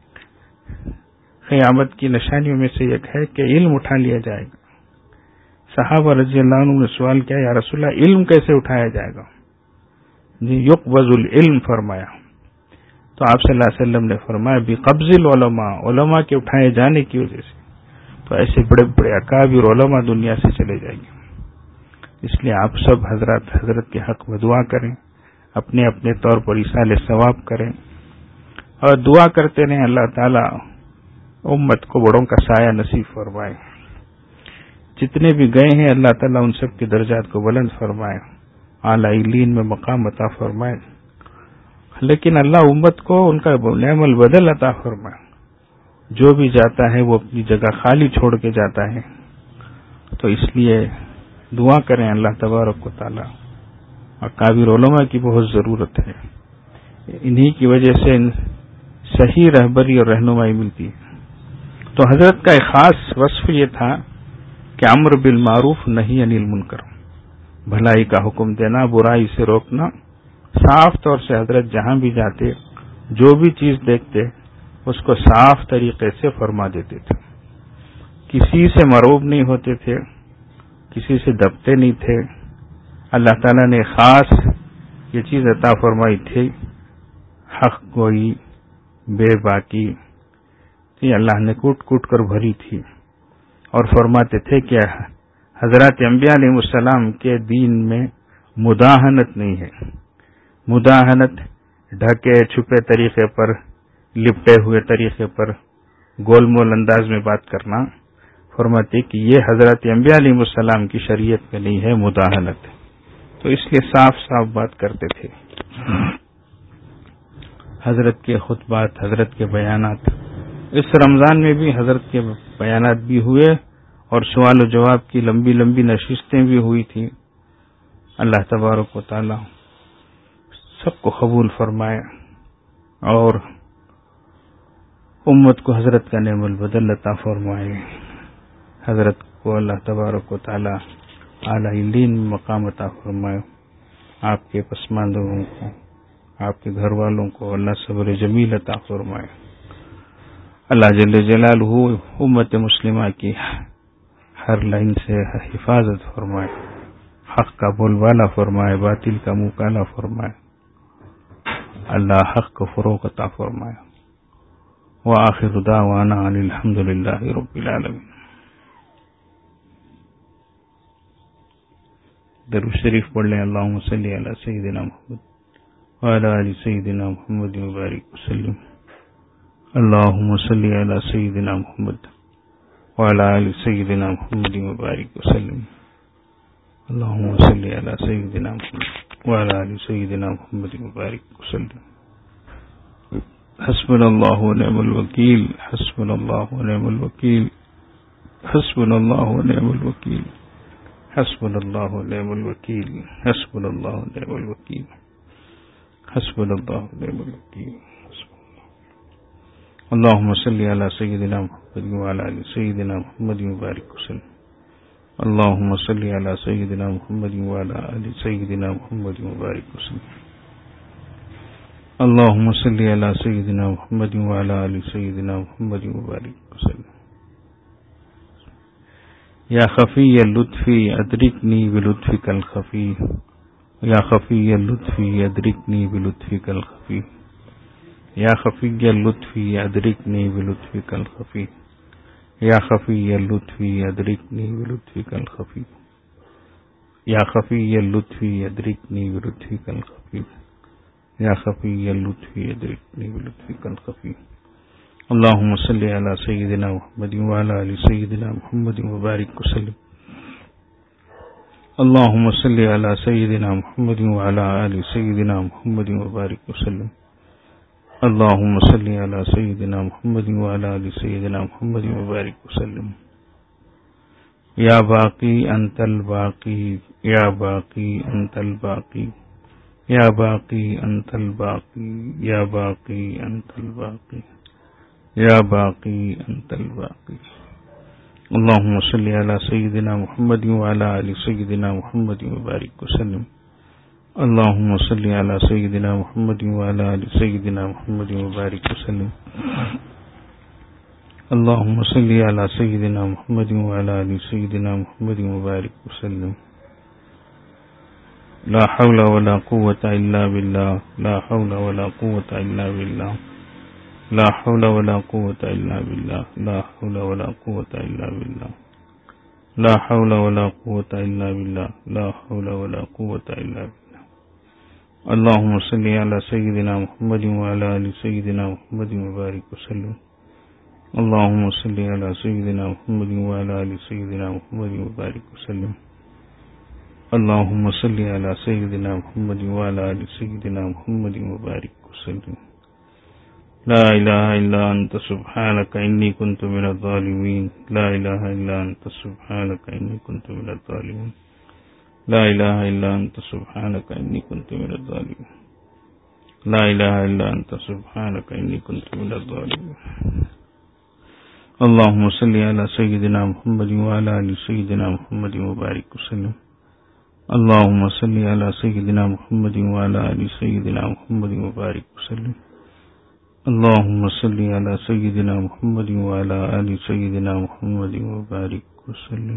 قیامت کی نشانیوں میں سے ایک ہے کہ علم اٹھا لیا جائے گا. صحابہ رضی اللہ عنہ نے سوال کیا، یا رسول اللہ علم کیسے اٹھایا جائے گا؟ جی یقبض العلم فرمایا. تو آپ صلی اللہ علیہ وسلم نے فرمایا بقبض العلماء، علماء کے اٹھائے جانے کی وجہ سے. تو ایسے بڑے بڑے اکابر علماء دنیا سے چلے جائیں گے. اس لیے آپ سب حضرات حضرت کے حق میں دعا کریں، اپنے اپنے طور پر ایصال ثواب کریں اور دعا کرتے رہیں اللہ تعالیٰ امت کو بڑوں کا سایہ نصیب فرمائے. جتنے بھی گئے ہیں اللہ تعالیٰ ان سب کے درجات کو بلند فرمائے، اعلیٰ علیین میں مقام عطا فرمائے. لیکن اللہ امت کو ان کا نعم البدل عطا فرمائے. جو بھی جاتا ہے وہ اپنی جگہ خالی چھوڑ کے جاتا ہے. تو اس لیے دعا کریں اللہ تبارک و تعالیٰ. اکابر علماء کی بہت ضرورت ہے، انہی کی وجہ سے صحیح رہبری اور رہنمائی ملتی ہے. تو حضرت کا ایک خاص وصف یہ تھا کہ امر بالمعروف نہی عن المنکر، بھلائی کا حکم دینا، برائی سے روکنا. صاف طور سے حضرت جہاں بھی جاتے جو بھی چیز دیکھتے اس کو صاف طریقے سے فرما دیتے تھے. کسی سے مروب نہیں ہوتے تھے، کسی سے دبتے نہیں تھے. اللہ تعالیٰ نے خاص یہ چیز عطا فرمائی تھی، حق گوئی، بے باکی. یہ اللہ نے کوٹ کوٹ کر بھری تھی. اور فرماتے تھے کہ حضرات انبیاء علیہ السلام کے دین میں مداہنت نہیں ہے. مداہنت ڈھکے چھپے طریقے پر، لپٹے ہوئے طریقے پر، گول مول انداز میں بات کرنا. فرماتے کہ یہ حضرت انبیاء علیہ السلام کی شریعت میں نہیں ہے مداہنت. تو اس لیے صاف صاف بات کرتے تھے. حضرت کے خطبات، حضرت کے بیانات، اس رمضان میں بھی حضرت کے بیانات بھی ہوئے اور سوال و جواب کی لمبی لمبی نشستیں بھی ہوئی تھیں. اللہ تبارک و تعالی سب کو قبول فرمائے اور امت کو حضرت کا نعم البدل عطا فرمائے. حضرت کو اللہ تبارک و تعالی اعلیٰ علیین مقام عطا فرمائے. آپ کے پسماندوں کو، آپ کے گھر والوں کو اللہ صبر جمیل عطا فرمائے. اللہ جل جلالہ امت مسلمہ کی ہر لائن سے حفاظت فرمائے، حق کا بول بالا فرمائے، باطل کا منہ کالا فرمائے. اللہ حق کو فروغ عطا فرمائے. وآخر دعوانا ان الحمد للہ رب العالمین. درود شریف پڑھ لیں. اللہم صلی علی سیدنا محمد وعلی آل سیدنا محمد وبارک وسلم. اللہم صلی علی سیدنا محمد وعلی آل سیدنا محمد وبارک وسلم. اللہم صلی علی سیدنا محمد وعلی آل سیدنا محمد وبارک وسلم. حسبنا اللہ ونعم الوکیل، حسبنا اللہ ونعم الوکیل، حسبنا اللہ ونعم الوکیل، حسبنا اللہ ونعم الوکیل، حسبنا اللہ ونعم الوکیل، حسبنا اللہ ونعم الوکیل. اللہم صلی علی سیدنا محمد وعلی آل سیدنا محمد وبارک وسلم. اللہم صلی علی سیدنا محمد وعلی آل سیدنا محمد وبارک وسلم. اللہم صلی علی سیدنا محمد وعلی آل سیدنا محمد وبارک وسلم. یا خفی اللطفی ادرکنی بلطفک الخفی، یا خفی اللطفی ادرکنی بلطفک الخفی، یا خفی اللطفی ادرکنی بلطفک الخفی، یا خفی اللطفی ادرکنی بلطفک الخفی، یا خفی اللطفی ادرکنی بلطفک الخفی، یا خفی اللطفی ادرکنی بلطفک الخفی. اللہم صلی علی سیدنا محمد وعلی آل سیدنا محمد وبارک وسلم. اللہم صلی علی سیدنا محمد وعلی آل سیدنا محمد وبارک وسلم. اللہم صلی علی سیدنا محمد وعلی آل سیدنا محمد وبارک وسلم. یا باقی انت الباقی، یا باقی انت الباقی، یا باقی انت الباقی، یا باقی انت الباقی، یا باقی انت الباقی. اللهم صل على سيدنا محمد وعلى آل سيدنا محمد وبارك وسلم. اللهم صل على سيدنا محمد وعلى آل سيدنا محمد وبارك وسلم. اللهم صل على سيدنا محمد وعلى آل سيدنا محمد وبارك وسلم. لا حول ولا قوة إلا بالله. لا حول ولا قوة إلا بالله. لا حول ولا قوة إلا بالله. لا حول ولا قوة إلا بالله. لا حول ولا قوة إلا بالله. لا حول ولا قوة إلا بالله. اللهم صل على سيدنا محمد وعلى آل سيدنا محمد وبارك وسلم. اللهم صل على سيدنا محمد وعلى آل سيدنا محمد وبارك وسلم. اللهم صل على سيدنا محمد وعلى آل سيدنا محمد وبارك وسلم. لا إله إلا أنت سبحانك إني كنت من الظالمين. لا إله إلا أنت سبحانك إني كنت من الظالمين. لا إله إلا أنت سبحانك إني كنت من الظالمين. لا إله إلا أنت سبحانك إني كنت من الظالمين. اللهم صل على سيدنا محمد وعلى آل سيدنا محمد وبارك وسلم. اللهم صل على سيدنا محمد وعلى آل سيدنا محمد وبارك وسلم. اللهم صل على سيدنا محمد وعلى آل سيدنا محمد وبارك وسلم.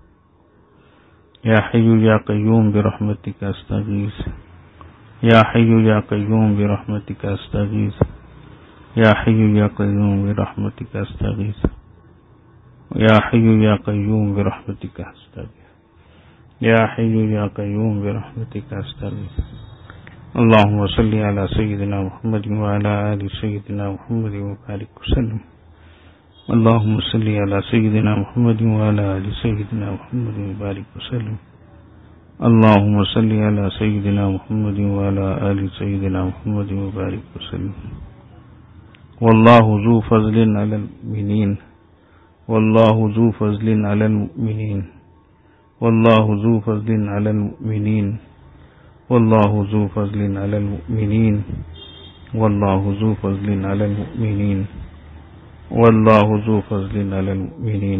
يا حي يا قيوم برحمتك استغيث. يا حي يا قيوم برحمتك استغيث. يا حي يا قيوم برحمتك استغيث. يا حي يا قيوم برحمتك استغيث. يا حي يا قيوم برحمتك استغيث. اللهم صل على سيدنا محمد وعلى آل سيدنا محمد وبارك وسلم. اللهم صل على سيدنا محمد وعلى آل سيدنا محمد وبارك وسلم. اللهم صل على سيدنا محمد وعلى آل سيدنا محمد وبارك وسلم. والله ذو فضل على المؤمنين. والله ذو فضل على المؤمنين. والله ذو فضل على المؤمنين. والله ذو فضل على المؤمنين. والله ذو فضل على المؤمنين. والله ذو فضل على المؤمنين.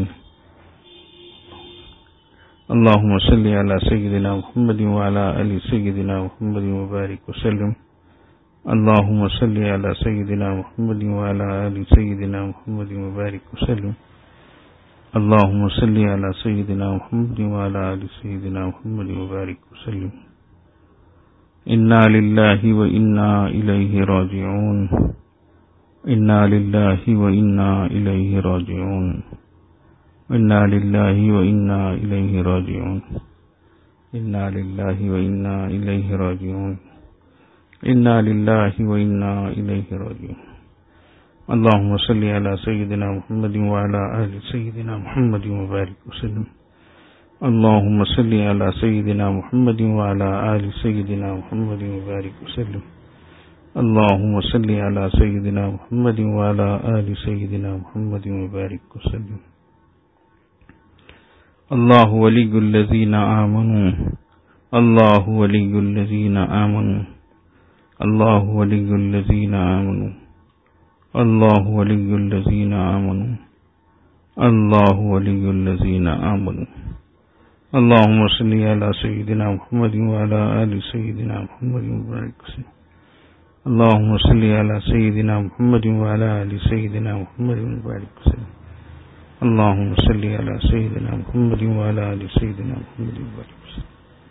اللهم صل على سيدنا محمد وعلى آل سيدنا محمد وبارك وسلم. اللهم صل على سيدنا محمد وعلى آل سيدنا محمد وبارك وسلم. اللهم صل على سيدنا محمد وعلى آل سيدنا محمد وبارك وسلم. إنا لله وإنا إليه راجعون. إنا لله وإنا إليه راجعون. إنا لله وإنا إليه راجعون. إنا لله وإنا إليه راجعون. إنا لله وإنا إليه راجعون. اللهم صل على سيدنا محمد وعلى آل سيدنا محمد وبارك وسلم. اللهم صل على سيدنا محمد وعلى آل سيدنا محمد وبارك وسلم. اللهم صل على سيدنا محمد وعلى آل سيدنا محمد وبارك وسلم. الله ولي الذين آمنوا. الله ولي الذين آمنوا. الله ولي الذين آمنوا. الله ولي الذين آمنوا. الله ولي الذين آمنوا. اللهم صل على سيدنا محمد وعلى آل سيدنا محمد وبارك وسلم. اللهم صل على سيدنا محمد وعلى آل سيدنا محمد وبارك وسلم. اللهم صل على سيدنا محمد وعلى آل سيدنا محمد وبارك وسلم.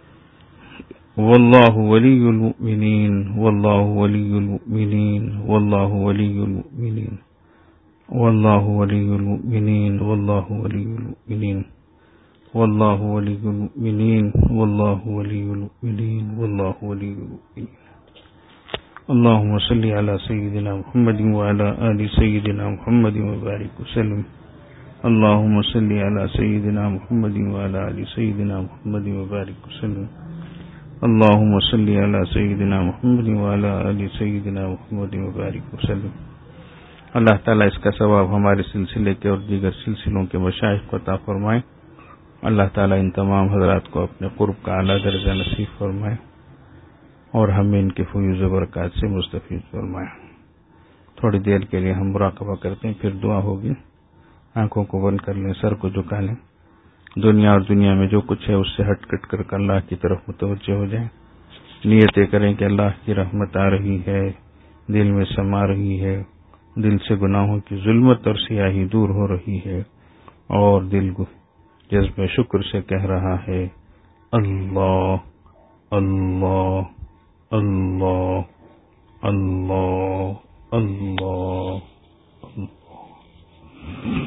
والله ولي المؤمنين. والله ولي المؤمنين. والله ولي المؤمنين. والله ولي المؤمنين. والله ولي المؤمنين. والله ولي المؤمنين. والله ولي المؤمنين. والله ولي المؤمنين. اللهم صل على سيدنا محمد وعلى آل سيدنا محمد وبارك وسلم. اللهم صل على سيدنا محمد وعلى آل سيدنا محمد وبارك وسلم. اللهم صل على سيدنا محمد وعلى آل سيدنا محمد وبارك وسلم. اللہ تعالیٰ اس کا ثواب ہمارے سلسلے کے اور دیگر سلسلوں کے مشائخ کو عطا فرمائے. اللہ تعالیٰ ان تمام حضرات کو اپنے قرب کا اعلیٰ درجہ نصیب فرمائے اور ہمیں ان کے فیوز و برکات سے مستفید فرمائے. تھوڑی دیر کے لیے ہم مراقبہ کرتے ہیں، پھر دعا ہوگی. آنکھوں کو بند کر لیں، سر کو جھکا لیں، دنیا اور دنیا میں جو کچھ ہے اس سے ہٹ کٹ کر کے اللہ کی طرف متوجہ ہو جائیں. نیتیں کریں کہ اللہ کی رحمت آ رہی ہے، دل میں سما رہی ہے، دل سے گناہوں کی ظلمت اور سیاہی دور ہو رہی ہے، اور دل جذب شکر سے کہہ رہا ہے اللہ اللہ اللہ اللہ اللہ اللہ.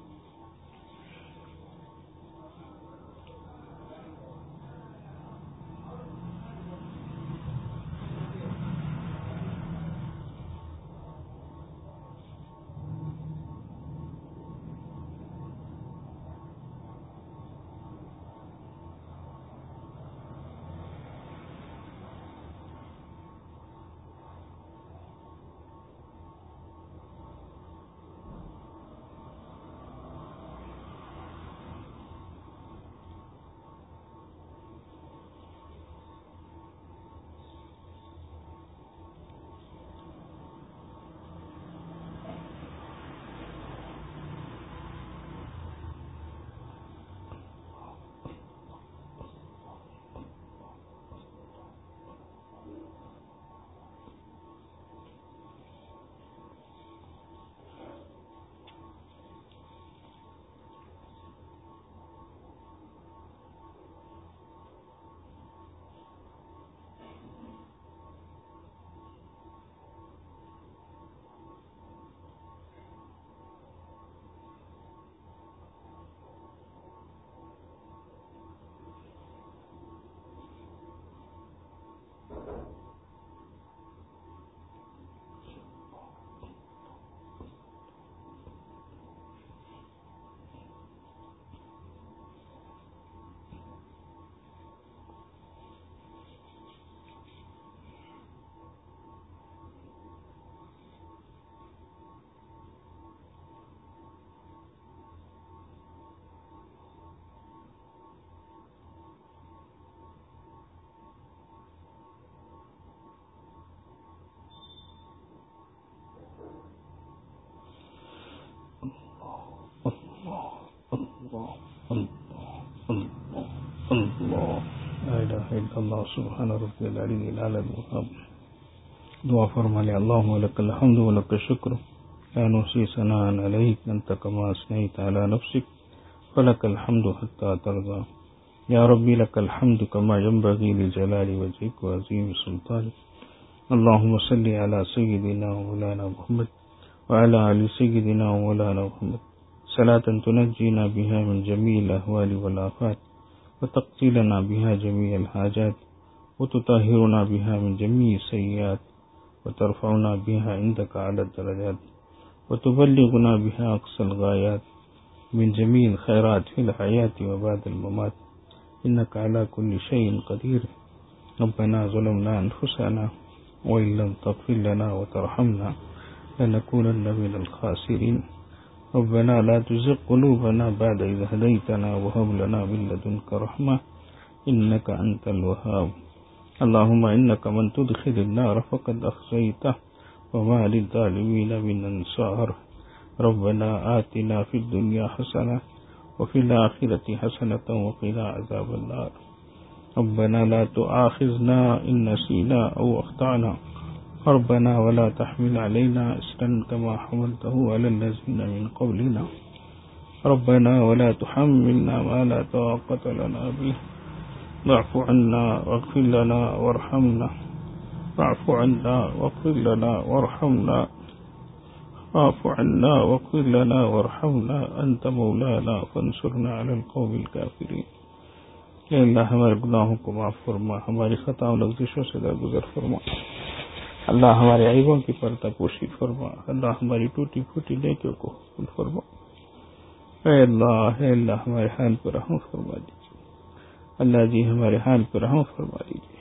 سبحان ربی العلی الاعلی الوهاب. دعا فرما لے اللهم لك الحمد ولك الشكر لا نحصي ثناء عليك انت كما اثنيت على نفسك فلك الحمد حتى ترضى. يا ربي لك الحمد كما ينبغي لجلال وجهك وعظيم سلطانك. اللهم صل على سيدنا ومولانا محمد وعلى آل سيدنا ومولانا محمد صلاة تنجينا بها من جميع الأهوال والآفات وتقضي لنا بها جميع الحاجات وتطهرنا بها من جميع السيئات وترفعنا بها عندك على الدرجات وتبلغنا بها أقصى الغايات من جميع الخيرات في الحياة وبعد الممات إنك على كل شيء قدير. ربنا ظلمنا أنفسنا وإن لم تغفر لنا وترحمنا لنكونن من الخاسرين. ربنا لا تزغ قلوبنا بعد إذ هديتنا وهب لنا من لدنك رحمة إنك أنت الوهاب. اللهم إنك من تدخل النار فقد أخزيته وما للظالمين من أنصار. ربنا آتنا في الدنيا حسنة وفي الآخرة حسنة وقنا عذاب النار. ربنا لا تؤاخذنا إن نسينا أو أخطأنا. ربنا ولا تحمل علينا إصرا كما حملته على الذين من قبلنا. ربنا ولا تحملنا ما لا طاقة لنا به. واعف عنا واغفر لنا وارحمنا. واعف عنا واغفر لنا وارحمنا. واعف عنا واغفر لنا وارحمنا أنت مولانا فانصرنا على القوم الكافرين. اے اللہ ہمارے گناہوں کو معاف فرما، ہماری خطاؤں لغزشوں سے درگزر فرما. اللہ ہمارے عیبوں کی پردہ پوشی فرما. اللہ ہماری ٹوٹی پھوٹی نیکیوں کو قبول فرما. اے اللہ اے اللہ ہمارے حال پر رحم فرما دیجیے. اللہ جی ہمارے حال پر رحم فرما دیجیے.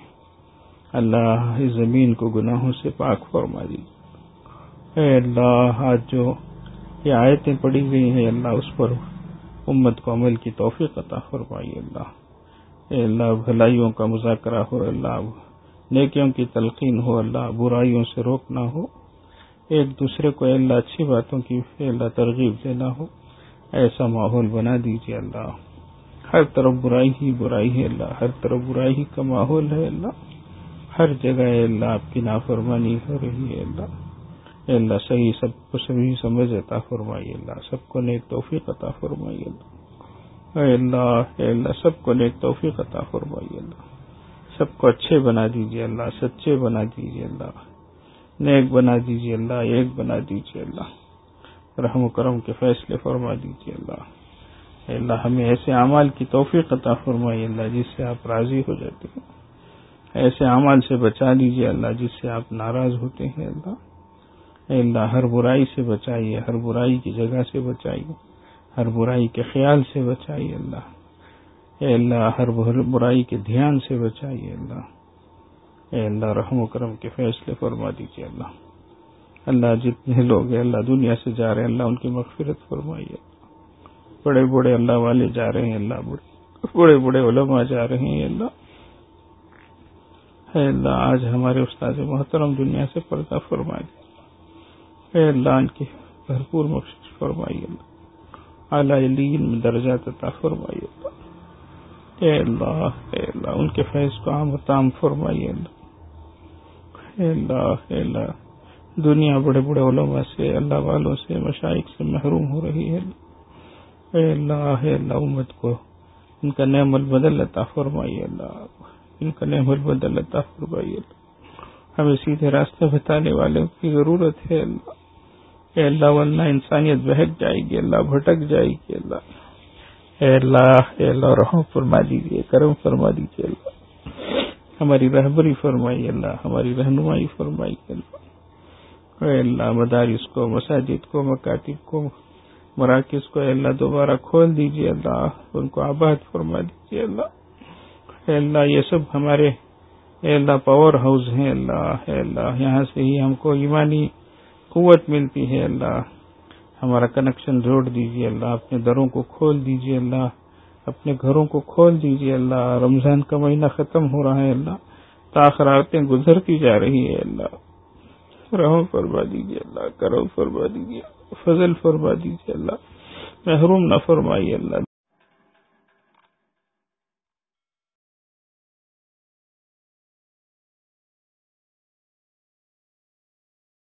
اللہ اس زمین کو گناہوں سے پاک فرما دیجیے. اے اللہ آج جو یہ آیتیں پڑھی گئی ہیں اللہ اس پر امت کو عمل کی توفیق عطا فرمائیے. اللہ اے اللہ بھلائیوں کا مذاکرہ ہو، اللہ نیکیوں کی تلقین ہو، اللہ برائیوں سے روکنا ہو. ایک دوسرے کو اے اللہ اچھی باتوں کی اے اللہ ترغیب دینا ہو، ایسا ماحول بنا دیجیے اللہ۔ ہر طرف برائی ہی برائی ہے اللہ، ہر طرف برائی ہی کا ماحول ہے اللہ، ہر جگہ اے اللہ آپ کی نافرمانی ہو رہی ہے اللہ۔ اے اللہ صحیح سب کو صحیح سمجھ عطا فرمائیے اللہ، سب کو نیک توفیق عطا فرمائیے اللہ۔ اے اللہ اے اللہ سب کو نیک توفیق عطا فرمائیے اللہ، سب کو اچھے بنا دیجیے اللہ، سچے بنا دیجیے اللہ، نیک بنا دیجیے اللہ، ایک بنا دیجیے اللہ، رحم و کرم کے فیصلے فرما دیجیے اللہ۔ اے اللہ ہمیں ایسے اعمال کی توفیق عطا فرمائیے اللہ جس سے آپ راضی ہو جاتے ہیں، ایسے اعمال سے بچا دیجیے اللہ جس سے آپ ناراض ہوتے ہیں اللہ۔ اے اللہ ہر برائی سے بچائیے، ہر برائی کی جگہ سے بچائیے، ہر برائی کے خیال سے بچائیے اللہ۔ اے اللہ ہر برائی کے دھیان سے بچائیے اللہ۔ اے اللہ رحم و کرم کے فیصلے فرما دیجیے اللہ۔ اللہ جتنے لوگ ہیں اللہ دنیا سے جا رہے ہیں اللہ ان کی مغفرت فرمائیے، بڑے بڑے اللہ والے جا رہے ہیں اللہ، بڑے بڑے بڑے علماء جا رہے ہیں اللہ۔ اے اللہ آج ہمارے استاد محترم دنیا سے پردہ فرما دیجیے، اے اللہ ان کی بھرپور بخشش فرمائیے اللہ، اعلی علین میں درجات عطا فرمائیے اللہ۔ اے اللہ اے اللہ ان کے فیض کو عام و تام فرمائیے اللہ۔ اے اللہ اے اللہ دنیا بڑے بڑے علماء سے، اللہ والوں سے، مشائخ سے محروم ہو رہی ہے۔ اے اللہ اے اللہ امت کو ان کا نعم البدل عطا فرمائیے اللہ، ان کا نعم البدل عطا فرمائیے اللہ۔ ہمیں سیدھے راستے بتانے والوں کی ضرورت ہے اللہ۔ اے اللہ ورنہ انسانیت بہک جائے گی اللہ، بھٹک جائے گی اللہ۔ اے اللہ اے اللہ رحم فرما دیجیے، کرم فرما دیجیے اللہ، ہماری رہبری فرمائیے اللہ، ہماری رہنمائی فرمائیے اللہ۔ اے اللہ مدارس کو، مساجد کو، مکاتب کو، مراکز کو اے اللہ دوبارہ کھول دیجیے اللہ، ان کو آباد فرما دیجیے اللہ۔ اے اللہ یہ سب ہمارے اے اللہ پاور ہاؤس ہیں اللہ، اے اللہ یہاں سے ہی ہم کو ایمانی قوت ملتی ہے اللہ، ہمارا کنیکشن جوڑ دیجیے اللہ، اپنے دروں کو کھول دیجیے اللہ، اپنے گھروں کو کھول دیجیے اللہ۔ رمضان کا مہینہ ختم ہو رہا ہے اللہ، تاخراتیں گزرتی جا رہی ہے اللہ، رحم فرما دیجیے اللہ، کرم فرما دیجیے، فضل فرما دیجیے اللہ، محروم نہ فرمائیے اللہ۔